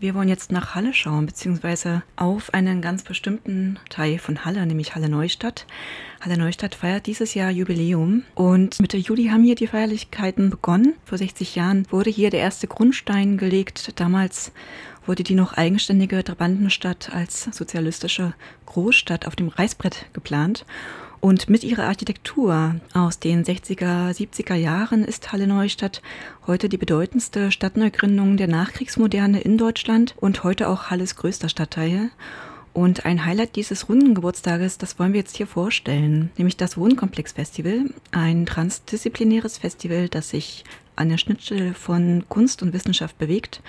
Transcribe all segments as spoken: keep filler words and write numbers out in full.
Wir wollen jetzt nach Halle schauen, beziehungsweise auf einen ganz bestimmten Teil von Halle, nämlich Halle Neustadt. Halle Neustadt feiert dieses Jahr Jubiläum und Mitte Juli haben hier die Feierlichkeiten begonnen. Vor sechzig Jahren wurde hier der erste Grundstein gelegt. Damals wurde die noch eigenständige Trabantenstadt als sozialistische Großstadt auf dem Reißbrett geplant. Und mit ihrer Architektur aus den sechziger, siebziger Jahren ist Halle Neustadt heute die bedeutendste Stadtneugründung der Nachkriegsmoderne in Deutschland und heute auch Halles größter Stadtteil. Und ein Highlight dieses runden Geburtstages, das wollen wir jetzt hier vorstellen, nämlich das Wohnkomplex-Festival, ein transdisziplinäres Festival, das sich an der Schnittstelle von Kunst und Wissenschaft bewegt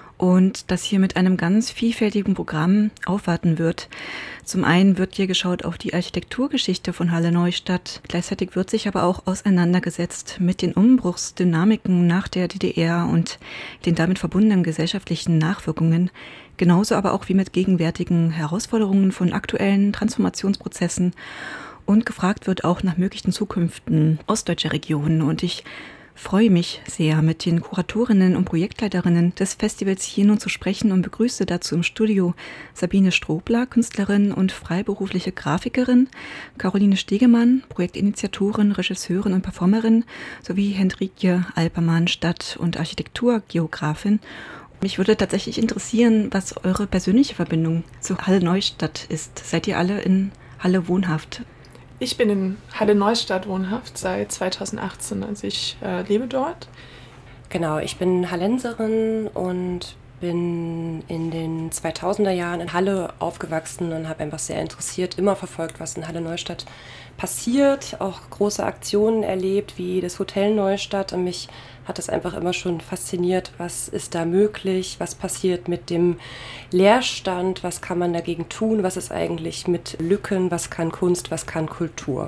und das hier mit einem ganz vielfältigen Programm aufwarten wird. Zum einen wird hier geschaut auf die Architekturgeschichte von Halle Neustadt. Gleichzeitig wird sich aber auch auseinandergesetzt mit den Umbruchsdynamiken nach der D D R und den damit verbundenen gesellschaftlichen Nachwirkungen. Genauso aber auch wie mit gegenwärtigen Herausforderungen von aktuellen Transformationsprozessen. Und gefragt wird auch nach möglichen Zukünften ostdeutscher Regionen. Und ich freue mich sehr, mit den Kuratorinnen und Projektleiterinnen des Festivals hier nun zu sprechen und begrüße dazu im Studio Sabine Strobler, Künstlerin und freiberufliche Grafikerin, Caroline Stegemann, Projektinitiatorin, Regisseurin und Performerin, sowie Hendrikje Alpermann, Stadt- und Architekturgeografin. Mich würde tatsächlich interessieren, was eure persönliche Verbindung zu Halle Neustadt ist. Seid ihr alle in Halle wohnhaft? Ich bin in Halle Neustadt wohnhaft seit zweitausendachtzehn, also ich äh, lebe dort. Genau, ich bin Hallenserin und bin in den zweitausender Jahren in Halle aufgewachsen und habe einfach sehr interessiert immer verfolgt, was in Halle Neustadt passiert, auch große Aktionen erlebt, wie das Hotel Neustadt, und mich hat es einfach immer schon fasziniert, was ist da möglich, was passiert mit dem Leerstand, was kann man dagegen tun, was ist eigentlich mit Lücken, was kann Kunst, was kann Kultur.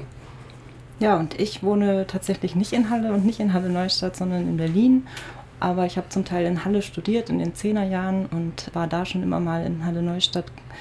Ja, und ich wohne tatsächlich nicht in Halle und nicht in Halle Neustadt, sondern in Berlin. Aber ich habe zum Teil in Halle studiert in den Zehnerjahren und war da schon immer mal in Halle Neustadt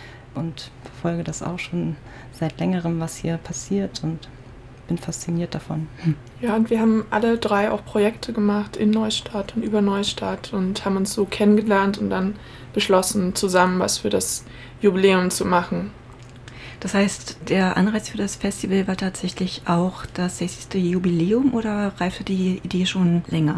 und verfolge das auch schon seit längerem, was hier passiert, und bin fasziniert davon. Ja, und wir haben alle drei auch Projekte gemacht in Neustadt und über Neustadt und haben uns so kennengelernt und dann beschlossen, zusammen was für das Jubiläum zu machen. Das heißt, der Anreiz für das Festival war tatsächlich auch das sechzigste Jubiläum oder reifte die Idee schon länger?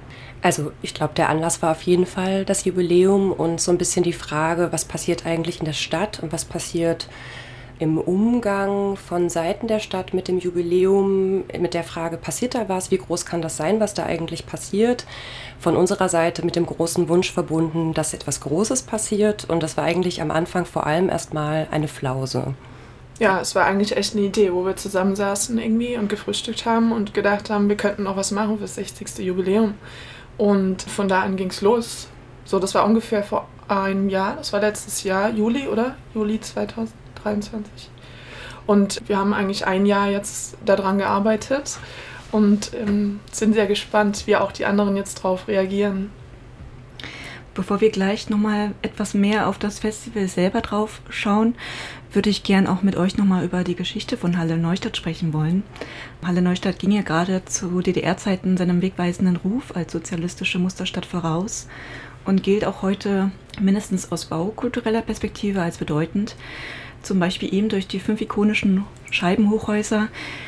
Also ich glaube, der Anlass war auf jeden Fall das Jubiläum und so ein bisschen die Frage, was passiert eigentlich in der Stadt und was passiert im Umgang von Seiten der Stadt mit dem Jubiläum, mit der Frage, passiert da was, wie groß kann das sein, was da eigentlich passiert? Von unserer Seite mit dem großen Wunsch verbunden, dass etwas Großes passiert, und das war eigentlich am Anfang vor allem erstmal eine Flause. Ja, es war eigentlich echt eine Idee, wo wir zusammensaßen irgendwie und gefrühstückt haben und gedacht haben, wir könnten auch was machen für das sechzigste Jubiläum. Und von da an ging es los. So, das war ungefähr vor einem Jahr, das war letztes Jahr, Juli, oder? Juli zweitausenddreiundzwanzig. Und wir haben eigentlich ein Jahr jetzt daran gearbeitet und ähm, sind sehr gespannt, wie auch die anderen jetzt drauf reagieren. Bevor wir gleich nochmal etwas mehr auf das Festival selber drauf schauen, würde ich gern auch mit euch nochmal über die Geschichte von Halle Neustadt sprechen wollen. Halle Neustadt ging ja gerade zu D D R-Zeiten seinem wegweisenden Ruf als sozialistische Musterstadt voraus und gilt auch heute mindestens aus baukultureller Perspektive als bedeutend. Zum Beispiel eben durch die fünf ikonischen Scheibenhochhäuser,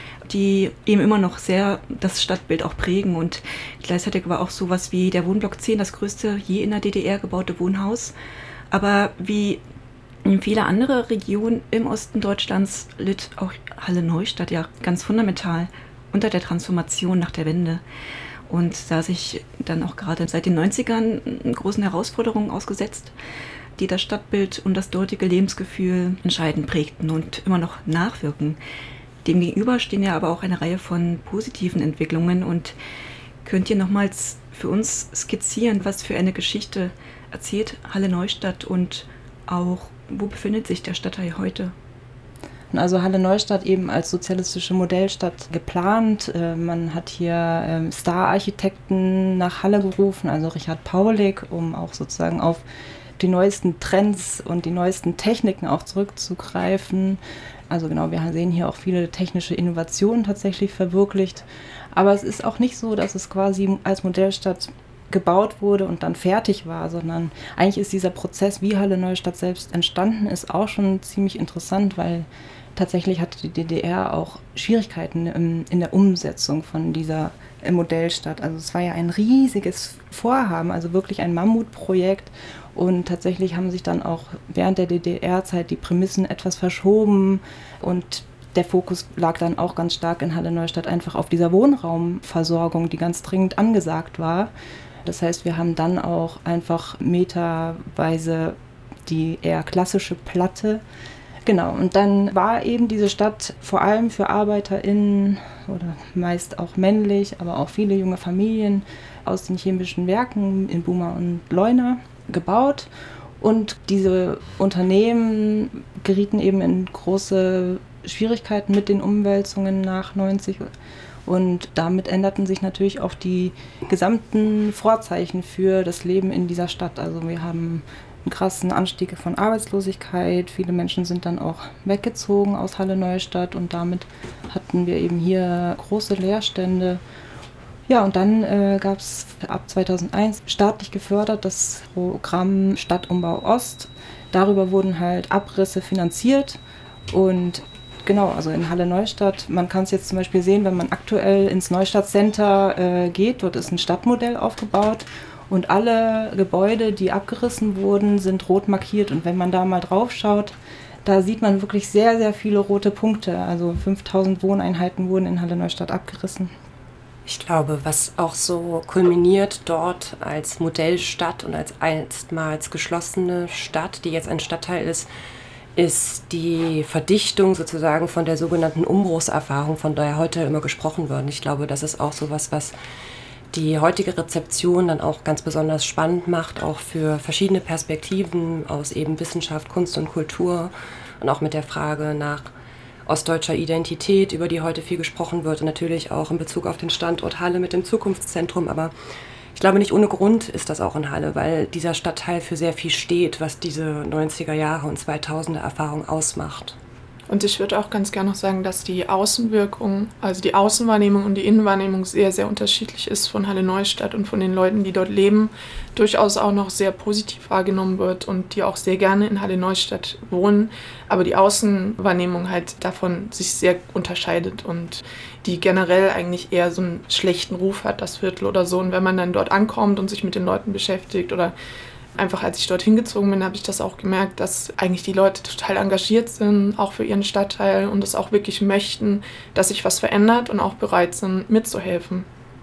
die eben immer noch sehr das Stadtbild auch prägen, und gleichzeitig war auch sowas wie der Wohnblock zehn, das größte je in der D D R gebaute Wohnhaus. Aber wie in viele andere Regionen im Osten Deutschlands litt auch Halle Neustadt ja ganz fundamental unter der Transformation nach der Wende und sah sich dann auch gerade seit den neunzigern großen Herausforderungen ausgesetzt, die das Stadtbild und das dortige Lebensgefühl entscheidend prägten und immer noch nachwirken. Demgegenüber stehen ja aber auch eine Reihe von positiven Entwicklungen, und könnt ihr nochmals für uns skizzieren, was für eine Geschichte erzählt Halle Neustadt und auch, wo befindet sich der Stadtteil heute? Also Halle Neustadt eben als sozialistische Modellstadt geplant. Man hat hier Star-Architekten nach Halle gerufen, also Richard Paulik, um auch sozusagen auf die neuesten Trends und die neuesten Techniken auch zurückzugreifen. Also genau, wir sehen hier auch viele technische Innovationen tatsächlich verwirklicht. Aber es ist auch nicht so, dass es quasi als Modellstadt gebaut wurde und dann fertig war, sondern eigentlich ist dieser Prozess, wie Halle Neustadt selbst entstanden ist, auch schon ziemlich interessant, weil tatsächlich hatte die D D R auch Schwierigkeiten in, in der Umsetzung von dieser Modellstadt. Also es war ja ein riesiges Vorhaben, also wirklich ein Mammutprojekt, und tatsächlich haben sich dann auch während der D D R-Zeit die Prämissen etwas verschoben und der Fokus lag dann auch ganz stark in Halle Neustadt einfach auf dieser Wohnraumversorgung, die ganz dringend angesagt war. Das heißt, wir haben dann auch einfach meterweise die eher klassische Platte. Genau, und dann war eben diese Stadt vor allem für ArbeiterInnen oder meist auch männlich, aber auch viele junge Familien aus den chemischen Werken in Buma und Leuna gebaut. Und diese Unternehmen gerieten eben in große Schwierigkeiten mit den Umwälzungen nach neunzig. Und damit änderten sich natürlich auch die gesamten Vorzeichen für das Leben in dieser Stadt. Also wir haben einen krassen Anstieg von Arbeitslosigkeit. Viele Menschen sind dann auch weggezogen aus Halle Neustadt und damit hatten wir eben hier große Leerstände. Ja, und dann äh, gab es ab zweitausendeins staatlich gefördert das Programm Stadtumbau Ost. Darüber wurden halt Abrisse finanziert und genau, also in Halle Neustadt, man kann es jetzt zum Beispiel sehen, wenn man aktuell ins Neustadt Center äh, geht, dort ist ein Stadtmodell aufgebaut. Und alle Gebäude, die abgerissen wurden, sind rot markiert. Und wenn man da mal drauf schaut, da sieht man wirklich sehr, sehr viele rote Punkte. Also fünftausend Wohneinheiten wurden in Halle Neustadt abgerissen. Ich glaube, was auch so kulminiert dort als Modellstadt und als einstmals geschlossene Stadt, die jetzt ein Stadtteil ist, ist die Verdichtung sozusagen von der sogenannten Umbruchserfahrung, von der heute immer gesprochen wird. Ich glaube, das ist auch sowas, was die heutige Rezeption dann auch ganz besonders spannend macht, auch für verschiedene Perspektiven aus eben Wissenschaft, Kunst und Kultur und auch mit der Frage nach ostdeutscher Identität, über die heute viel gesprochen wird und natürlich auch in Bezug auf den Standort Halle mit dem Zukunftszentrum. Aber ich glaube, nicht ohne Grund ist das auch in Halle, weil dieser Stadtteil für sehr viel steht, was diese neunziger Jahre und zweitausender Erfahrung ausmacht. Und ich würde auch ganz gerne noch sagen, dass die Außenwirkung, also die Außenwahrnehmung und die Innenwahrnehmung sehr, sehr unterschiedlich ist von Halle Neustadt und von den Leuten, die dort leben, durchaus auch noch sehr positiv wahrgenommen wird und die auch sehr gerne in Halle Neustadt wohnen, aber die Außenwahrnehmung halt davon sich sehr unterscheidet und die generell eigentlich eher so einen schlechten Ruf hat, das Viertel oder so. Und wenn man dann dort ankommt und sich mit den Leuten beschäftigt oder einfach als ich dort hingezogen bin, habe ich das auch gemerkt, dass eigentlich die Leute total engagiert sind, auch für ihren Stadtteil und es auch wirklich möchten, dass sich was verändert und auch bereit sind, mitzuhelfen.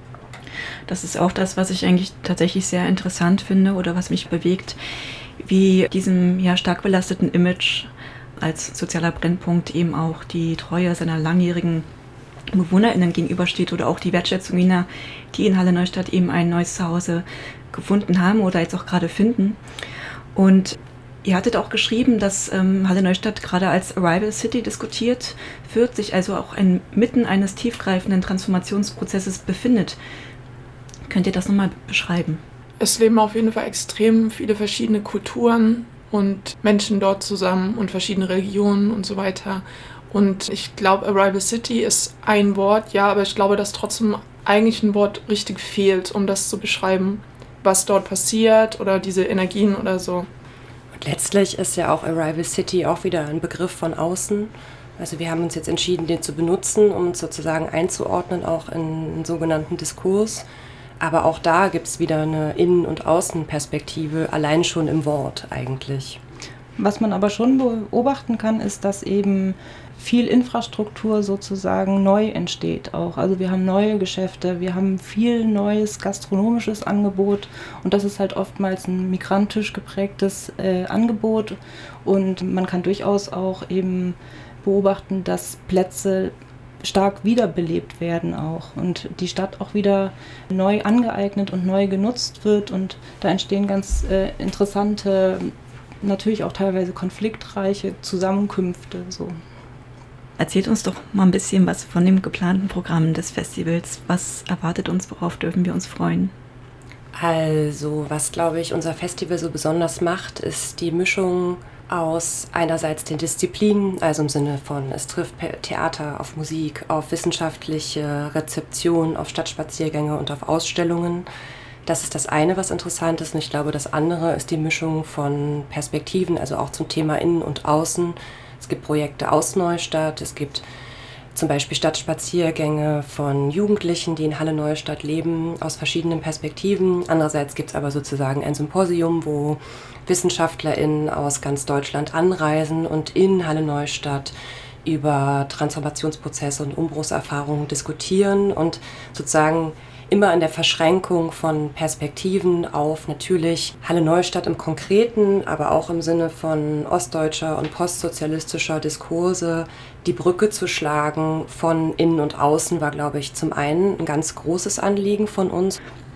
Das ist auch das, was ich eigentlich tatsächlich sehr interessant finde oder was mich bewegt, wie diesem ja stark belasteten Image als sozialer Brennpunkt eben auch die Treue seiner langjährigen BewohnerInnen gegenübersteht oder auch die Wertschätzung jener, die in Halle Neustadt eben ein neues Zuhause gefunden haben oder jetzt auch gerade finden. Und ihr hattet auch geschrieben, dass ähm, Halle Neustadt gerade als Arrival City diskutiert wird, sich also auch inmitten eines tiefgreifenden Transformationsprozesses befindet. Könnt ihr das nochmal beschreiben? Es leben auf jeden Fall extrem viele verschiedene Kulturen und Menschen dort zusammen und verschiedene Religionen und so weiter. Und ich glaube, Arrival City ist ein Wort, ja, aber ich glaube, dass trotzdem eigentlich ein Wort richtig fehlt, um das zu beschreiben, was dort passiert oder diese Energien oder so. Und letztlich ist ja auch Arrival City auch wieder ein Begriff von außen. Also wir haben uns jetzt entschieden, den zu benutzen, um uns sozusagen einzuordnen, auch in einen sogenannten Diskurs. Aber auch da gibt es wieder eine Innen- und Außenperspektive, allein schon im Wort eigentlich. Was man aber schon beobachten kann, ist, dass eben viel Infrastruktur sozusagen neu entsteht auch. Also wir haben neue Geschäfte, wir haben viel neues gastronomisches Angebot und das ist halt oftmals ein migrantisch geprägtes äh, Angebot und man kann durchaus auch eben beobachten, dass Plätze stark wiederbelebt werden auch und die Stadt auch wieder neu angeeignet und neu genutzt wird und da entstehen ganz äh, interessante, natürlich auch teilweise konfliktreiche Zusammenkünfte so. Erzählt uns doch mal ein bisschen was von dem geplanten Programm des Festivals. Was erwartet uns, worauf dürfen wir uns freuen? Also, was, glaube ich, unser Festival so besonders macht, ist die Mischung aus einerseits den Disziplinen, also im Sinne von, es trifft Theater auf Musik, auf wissenschaftliche Rezeption, auf Stadtspaziergänge und auf Ausstellungen. Das ist das eine, was interessant ist. Und ich glaube, das andere ist die Mischung von Perspektiven, also auch zum Thema Innen und Außen. Es gibt Projekte aus Neustadt, es gibt zum Beispiel Stadtspaziergänge von Jugendlichen, die in Halle-Neustadt leben, aus verschiedenen Perspektiven. Andererseits gibt es aber sozusagen ein Symposium, wo WissenschaftlerInnen aus ganz Deutschland anreisen und in Halle-Neustadt über Transformationsprozesse und Umbruchserfahrungen diskutieren und sozusagen immer in der Verschränkung von Perspektiven auf natürlich Halle-Neustadt im Konkreten, aber auch im Sinne von ostdeutscher und postsozialistischer Diskurse die Brücke zu schlagen von innen und außen war, glaube ich, zum einen ein ganz großes Anliegen von uns.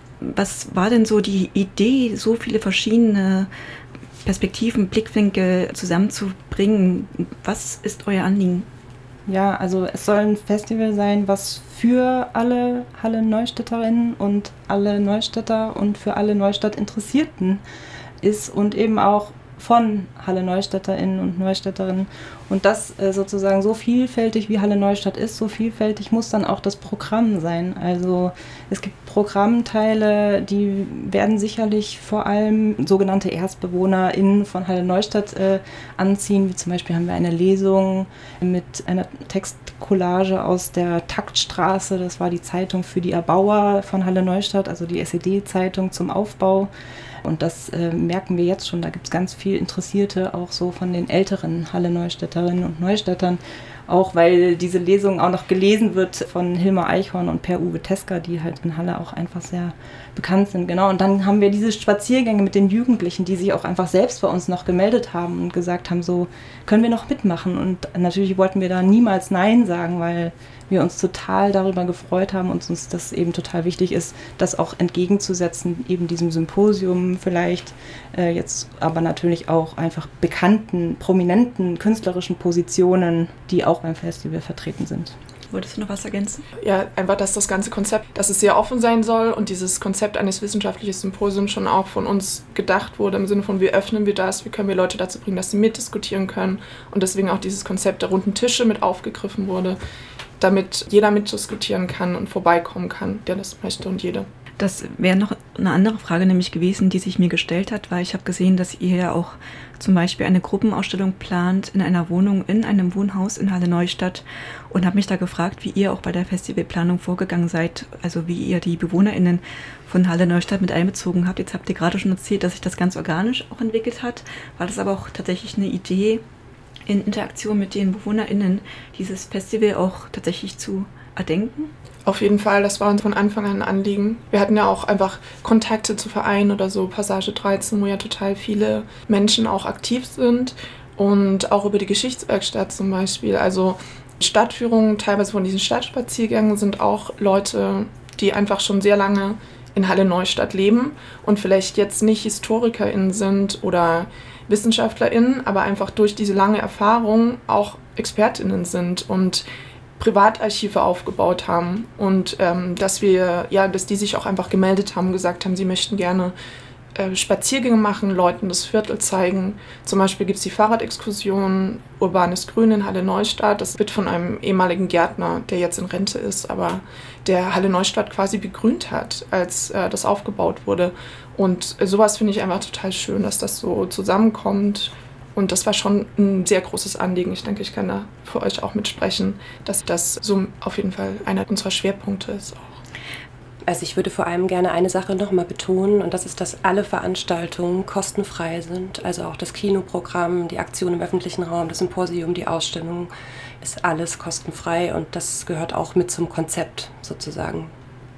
Was war denn so die Idee, so viele verschiedene Perspektiven, Blickwinkel zusammenzubringen? Was ist euer Anliegen? Ja, also es soll ein Festival sein, was für alle Halle-Neustädterinnen und alle Neustädter und für alle Neustadt-Interessierten ist und eben auch von Halle-Neustädterinnen und Neustädterinnen. Und das äh, sozusagen so vielfältig wie Halle-Neustadt ist, so vielfältig muss dann auch das Programm sein. Also es gibt Programmteile, die werden sicherlich vor allem sogenannte ErstbewohnerInnen von Halle-Neustadt äh, anziehen. Wie zum Beispiel haben wir eine Lesung mit einer Textcollage aus der Taktstraße. Das war die Zeitung für die Erbauer von Halle-Neustadt, also die S E D-Zeitung zum Aufbau. Und das äh, merken wir jetzt schon, da gibt es ganz viel Interessierte, auch so von den älteren Halle-Neustädterinnen und Neustädtern, auch weil diese Lesung auch noch gelesen wird von Hilmar Eichhorn und Per-Uwe Tesker, die halt in Halle auch einfach sehr bekannt sind. Genau. Und dann haben wir diese Spaziergänge mit den Jugendlichen, die sich auch einfach selbst bei uns noch gemeldet haben und gesagt haben, so können wir noch mitmachen. Und natürlich wollten wir da niemals Nein sagen, weil wir uns total darüber gefreut haben und uns das eben total wichtig ist, das auch entgegenzusetzen, eben diesem Symposium vielleicht, äh, jetzt aber natürlich auch einfach bekannten, prominenten künstlerischen Positionen, die auch beim Festival vertreten sind. Wolltest du noch was ergänzen? Ja, einfach, dass das ganze Konzept, dass es sehr offen sein soll und dieses Konzept eines wissenschaftlichen Symposiums schon auch von uns gedacht wurde, im Sinne von, wie öffnen wir das, wie können wir Leute dazu bringen, dass sie mitdiskutieren können und deswegen auch dieses Konzept der runden Tische mit aufgegriffen wurde, damit jeder mitdiskutieren kann und vorbeikommen kann, der das möchte und jede. Das wäre noch eine andere Frage nämlich gewesen, die sich mir gestellt hat, weil ich habe gesehen, dass ihr ja auch zum Beispiel eine Gruppenausstellung plant in einer Wohnung, in einem Wohnhaus in Halle-Neustadt und habe mich da gefragt, wie ihr auch bei der Festivalplanung vorgegangen seid, also wie ihr die BewohnerInnen von Halle-Neustadt mit einbezogen habt. Jetzt habt ihr gerade schon erzählt, dass sich das ganz organisch auch entwickelt hat. War das aber auch tatsächlich eine Idee, in Interaktion mit den BewohnerInnen dieses Festival auch tatsächlich zu erdenken? Auf jeden Fall, das war uns von Anfang an ein Anliegen. Wir hatten ja auch einfach Kontakte zu Vereinen oder so, Passage dreizehn, wo ja total viele Menschen auch aktiv sind und auch über die Geschichtswerkstatt zum Beispiel. Also Stadtführungen, teilweise von diesen Stadtspaziergängen sind auch Leute, die einfach schon sehr lange in Halle-Neustadt leben und vielleicht jetzt nicht HistorikerInnen sind oder WissenschaftlerInnen, aber einfach durch diese lange Erfahrung auch ExpertInnen sind und Privatarchive aufgebaut haben und ähm, dass wir, ja, dass die sich auch einfach gemeldet haben und gesagt haben, sie möchten gerne äh, Spaziergänge machen, Leuten das Viertel zeigen. Zum Beispiel gibt es die Fahrradexkursion Urbanes Grün in Halle-Neustadt. Das wird von einem ehemaligen Gärtner, der jetzt in Rente ist, aber der Halle-Neustadt quasi begrünt hat, als äh, das aufgebaut wurde. Und äh, sowas finde ich einfach total schön, dass das so zusammenkommt. Und das war schon ein sehr großes Anliegen. Ich denke, ich kann da für euch auch mitsprechen, dass das so auf jeden Fall einer unserer Schwerpunkte ist auch. Also ich würde vor allem gerne eine Sache nochmal betonen und das ist, dass alle Veranstaltungen kostenfrei sind. Also auch das Kinoprogramm, die Aktion im öffentlichen Raum, das Symposium, die Ausstellung, ist alles kostenfrei und das gehört auch mit zum Konzept sozusagen.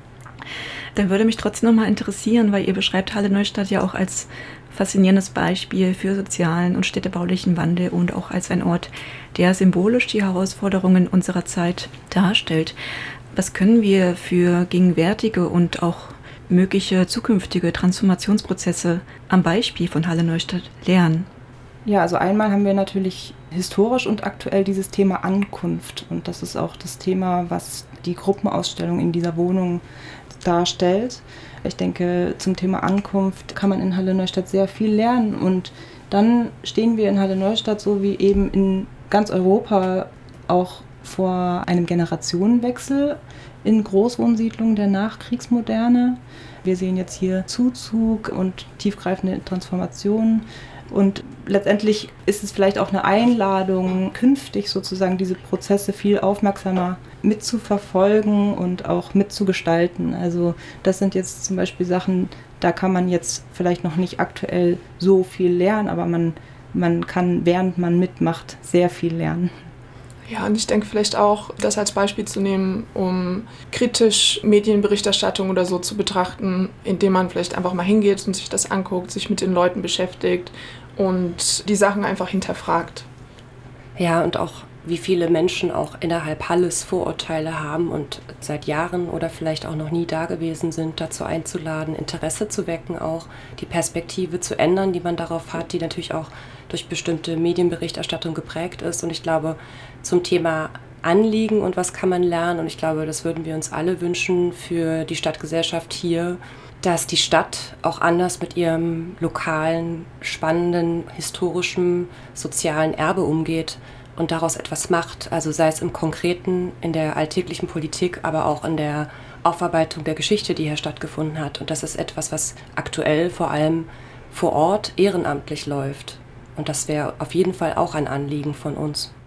Dann würde mich trotzdem nochmal interessieren, weil ihr beschreibt Halle-Neustadt ja auch als faszinierendes Beispiel für sozialen und städtebaulichen Wandel und auch als ein Ort, der symbolisch die Herausforderungen unserer Zeit darstellt. Was können wir für gegenwärtige und auch mögliche zukünftige Transformationsprozesse am Beispiel von Halle-Neustadt lernen? Ja, also einmal haben wir natürlich historisch und aktuell dieses Thema Ankunft und das ist auch das Thema, was die Gruppenausstellung in dieser Wohnung darstellt. Ich denke, zum Thema Ankunft kann man in Halle-Neustadt sehr viel lernen und dann stehen wir in Halle-Neustadt so wie eben in ganz Europa auch vor einem Generationenwechsel in Großwohnsiedlungen der Nachkriegsmoderne. Wir sehen jetzt hier Zuzug und tiefgreifende Transformationen. Und letztendlich ist es vielleicht auch eine Einladung, künftig sozusagen diese Prozesse viel aufmerksamer mitzuverfolgen und auch mitzugestalten. Also das sind jetzt zum Beispiel Sachen, da kann man jetzt vielleicht noch nicht aktuell so viel lernen, aber man, man kann, während man mitmacht, sehr viel lernen. Ja, und ich denke vielleicht auch, das als Beispiel zu nehmen, um kritisch Medienberichterstattung oder so zu betrachten, indem man vielleicht einfach mal hingeht und sich das anguckt, sich mit den Leuten beschäftigt und die Sachen einfach hinterfragt. Ja, und auch wie viele Menschen auch innerhalb Halles Vorurteile haben und seit Jahren oder vielleicht auch noch nie da gewesen sind, dazu einzuladen, Interesse zu wecken, auch die Perspektive zu ändern, die man darauf hat, die natürlich auch durch bestimmte Medienberichterstattung geprägt ist. Und ich glaube, zum Thema Anliegen und was kann man lernen, und ich glaube, das würden wir uns alle wünschen für die Stadtgesellschaft hier, dass die Stadt auch anders mit ihrem lokalen, spannenden, historischen, sozialen Erbe umgeht und daraus etwas macht. Also sei es im Konkreten, in der alltäglichen Politik, aber auch in der Aufarbeitung der Geschichte, die hier stattgefunden hat. Und das ist etwas, was aktuell vor allem vor Ort ehrenamtlich läuft. Und das wäre auf jeden Fall auch ein Anliegen von uns.